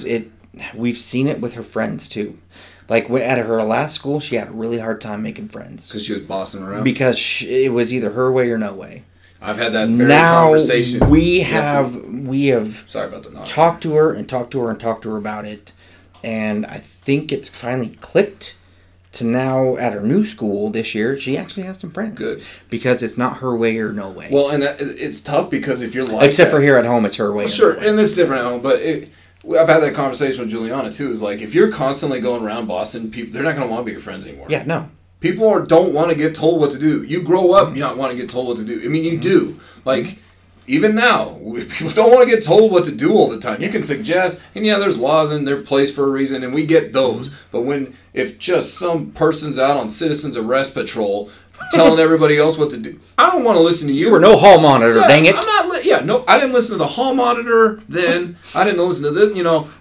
We've seen it with her friends too. Like, at her last school, she had a really hard time making friends. Because she was bossing around? Because it was either her way or no way. I've had that very conversation. We have Sorry about the talked to her about it. And I think it's finally clicked to now at her new school this year, she actually has some friends. Good. Because it's not her way or no way. Well, and it's tough because if you're like Except for here at home, it's her way. Well, sure, and it's different at home, but... I've had that conversation with Juliana, too. Is like, if you're constantly going around bossing people, they're not going to want to be your friends anymore. Yeah, no. People don't want to get told what to do. You grow up, you don't want to get told what to do. I mean, you do. Like, even now, people don't want to get told what to do all the time. You can suggest, and there's laws in their place for a reason, and we get those. But if just some person's out on citizen's arrest patrol telling everybody else what to do, I don't want to listen to you. You were no hall monitor, dang it. I didn't listen to the hall monitor then. I didn't listen to this,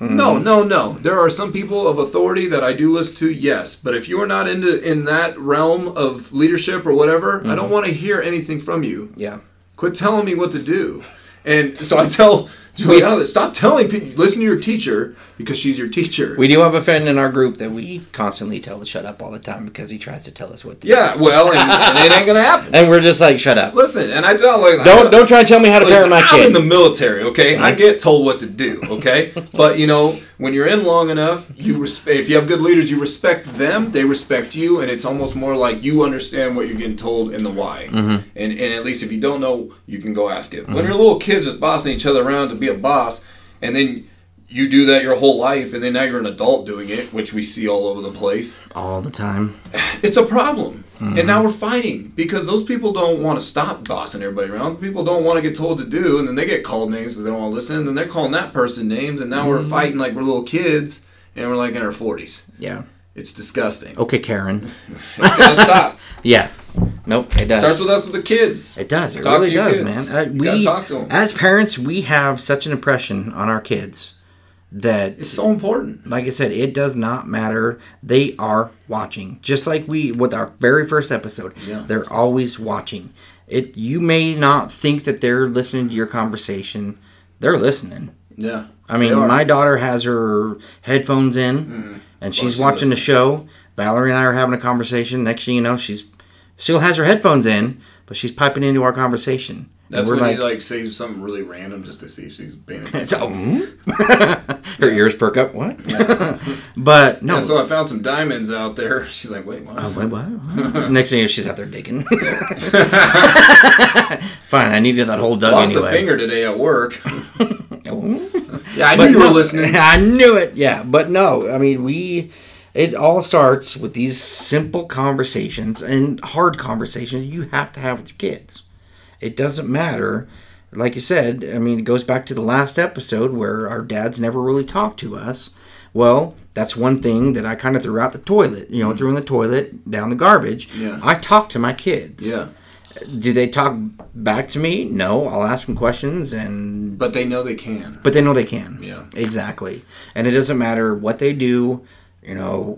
No. There are some people of authority that I do listen to, yes. But if you're not in that realm of leadership or whatever, I don't want to hear anything from you. Yeah. Quit telling me what to do. And so I tell Juliana, stop telling people, listen to your teacher because she's your teacher. We do have a friend in our group that we constantly tell to shut up all the time because he tries to tell us what to do. Yeah, well, and it ain't going to happen. And we're just like, shut up. Listen, and I tell don't try and tell me how to parent my kid. I'm in the military, okay? I get told what to do, okay? But, when you're in long enough, if you have good leaders, you respect them, they respect you, and it's almost more like you understand what you're getting told and the why. Mm-hmm. And at least if you don't know, you can go ask it. Mm-hmm. When you're little kids just bossing each other around to be a boss, and then you do that your whole life, and then now you're an adult doing it, which we see all over the place. All the time. It's a problem. Mm-hmm. And now we're fighting because those people don't want to stop bossing everybody around. People don't want to get told to do, and then they get called names because they don't want to listen, and then they're calling that person names, and now we're fighting like we're little kids, and we're like in our 40s. Yeah. It's disgusting. Okay, Karen. It's got to stop. Yeah. Nope, it does. Starts with us with the kids. It does. It really does, kids. Man. We gotta talk to them. As parents, we have such an impression on our kids that it's so important. Like I said, it does not matter. They are watching. Just like with our very first episode. Yeah. They're always watching. You may not think that they're listening to your conversation. They're listening. Yeah. I mean, my daughter has her headphones in, and she's watching the show. Valerie and I are having a conversation. Next thing you know, she still has her headphones in, but she's piping into our conversation. That's when he like says something really random just to see if she's paying attention. Her ears perk up. What? Yeah. But no. Yeah, so I found some diamonds out there. She's like, wait, what? Wait, what? Next thing she's out there digging. Fine, I needed that whole dug anyway. Lost a finger today at work. Yeah, I knew you were listening. I knew it. Yeah, but no, I mean it all starts with these simple conversations and hard conversations you have to have with your kids. It doesn't matter. Like you said, I mean, it goes back to the last episode where our dads never really talked to us. Well, that's one thing that I kind of threw out the toilet. Threw in the toilet, down the garbage. Yeah. I talk to my kids. Yeah. Do they talk back to me? No. I'll ask them questions But they know they can. But they know they can. Yeah. Exactly. And it doesn't matter what they do. They know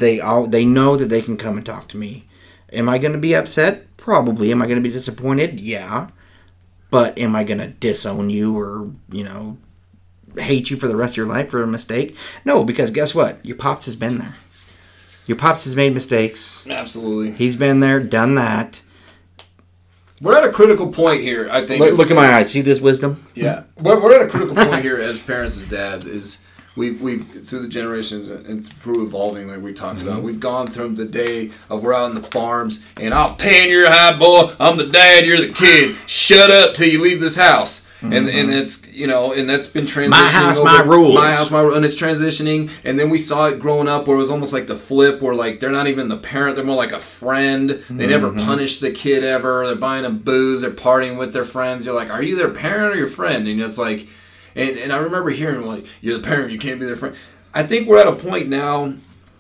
that they can come and talk to me. Am I going to be upset? Probably. Am I going to be disappointed? Yeah. But am I going to disown you or, hate you for the rest of your life for a mistake? No, because guess what? Your pops has been there. Your pops has made mistakes. Absolutely. He's been there, done that. We're at a critical point here, I think. Look in my eyes. See this wisdom? Yeah. We're at a critical point here as parents, as dads, is... We've through the generations and through evolving, like we talked about, we've gone from the day of we're out on the farms and I'll pan your high, boy. I'm the dad, you're the kid. Shut up till you leave this house. And it's and that's been transitioning. My house, my rules. My house, my rules, and it's transitioning. And then we saw it growing up where it was almost like the flip, where like they're not even the parent, they're more like a friend. They never punish the kid ever. They're buying them booze, they're partying with their friends. You're like, are you their parent or your friend? And it's like. And I remember hearing, like, you're the parent, you can't be their friend. I think we're at a point now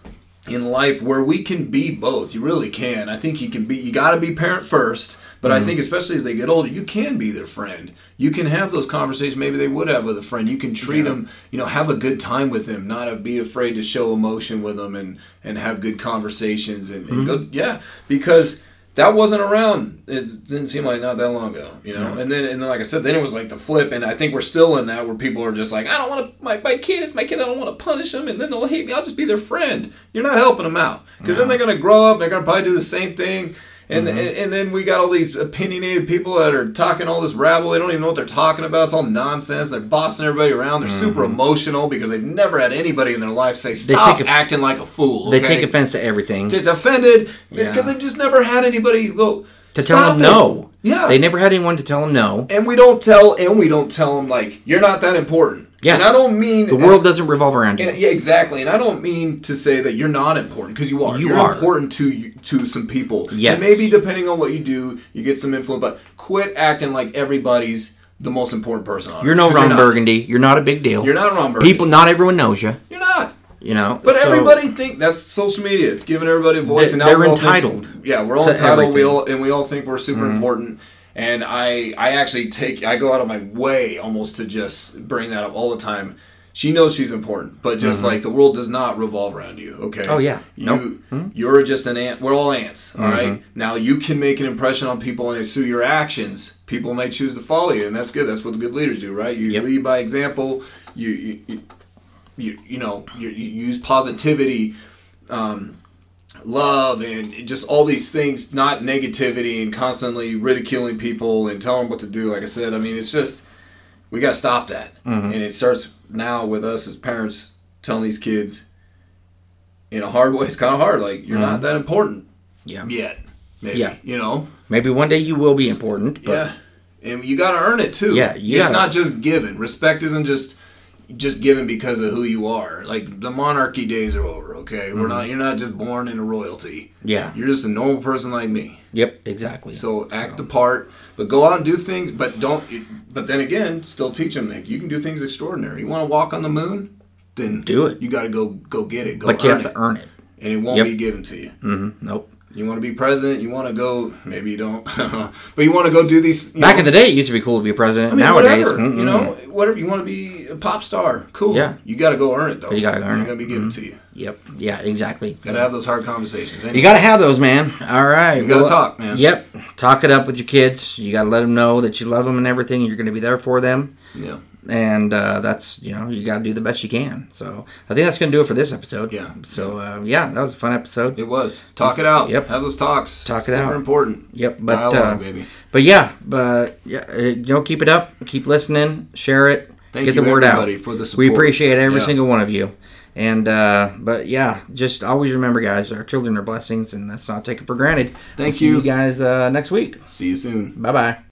in life where we can be both. You really can. I think you got to be parent first. But I think especially as they get older, you can be their friend. You can have those conversations maybe they would have with a friend. You can treat them, have a good time with them, not be afraid to show emotion with them and have good conversations and go, because... That wasn't around. It didn't seem like not that long ago, And then, like I said, then it was like the flip, and I think we're still in that where people are just like, I don't want to. My kid is my kid. I don't want to punish them, and then they'll hate me. I'll just be their friend. You're not helping them out because then they're gonna grow up. They're gonna probably do the same thing, and then we got all these opinionated people that are talking all this rabble. They don't even know what they're talking about. It's all nonsense. They're bossing everybody around. They're super emotional because they've never had anybody in their life say, "Stop acting like a fool." Okay? They take offense to everything. They're offended because they've just never had anybody go. To tell them no. Yeah. They never had anyone to tell them no. And we don't tell them, like, you're not that important. Yeah. And I don't mean... The world doesn't revolve around you. Yeah, exactly. And I don't mean to say that you're not important, because you are. You're important to some people. Yes. And maybe depending on what you do, you get some influence, but quit acting like everybody's the most important person on earth. You're no Ron Burgundy. You're not a big deal. You're not Ron Burgundy. Not everyone knows you. You're not. But everybody that's social media. It's giving everybody a voice. And now they're entitled. We're all entitled. We all think we're super important. And I actually I go out of my way almost to just bring that up all the time. She knows she's important, but just like the world does not revolve around you. Okay. Oh yeah. You're just an ant. We're all ants. All right. Now you can make an impression on people, and through your actions, people may choose to follow you, and that's good. That's what the good leaders do, right? You lead by example. You use positivity, love, and just all these things, not negativity and constantly ridiculing people and telling them what to do. Like I said, I mean, it's just, we got to stop that. And it starts now with us as parents telling these kids in a hard way. It's kind of hard. Like, you're not that important yet. Maybe, Maybe one day you will be important. But and you got to earn it too. Yeah. It's not just given. Respect isn't just given because of who you are. Like, the monarchy days are over, okay? You're not just born into royalty. Yeah. You're just a normal person like me. Yep, exactly. So act the part, but go out and do things, but then again, still teach them that you can do things extraordinary. You want to walk on the moon? Then do it. You got to go get it. But you have to earn it. And it won't be given to you. Nope. You want to be president, you want to go, maybe you don't, but you want to go do these. Back in the day, it used to be cool to be a president. Nowadays, whatever. You want to be a pop star, cool. Yeah. You got to go earn it, though. You got to earn it. It's going to be given to you. Yep. Yeah, exactly. Got to have those hard conversations. You got to have those, man. All right. You got to talk, man. Yep. Talk it up with your kids. You got to let them know that you love them and everything. You're going to be there for them. Yeah. and that's, you got to do the best you can. So I think that's going to do it for this episode. Yeah. So that was a fun episode. It was. Talk it out. Yep. Have those talks. Talk it out. Super important. Yep. Dialogue, baby. Keep it up. Keep listening. Share it. Thank Get you, the word out. for the support. We appreciate every single one of you. And, just always remember, guys, our children are blessings, and that's not taken for granted. Thank See you. you guys next week. See you soon. Bye-bye.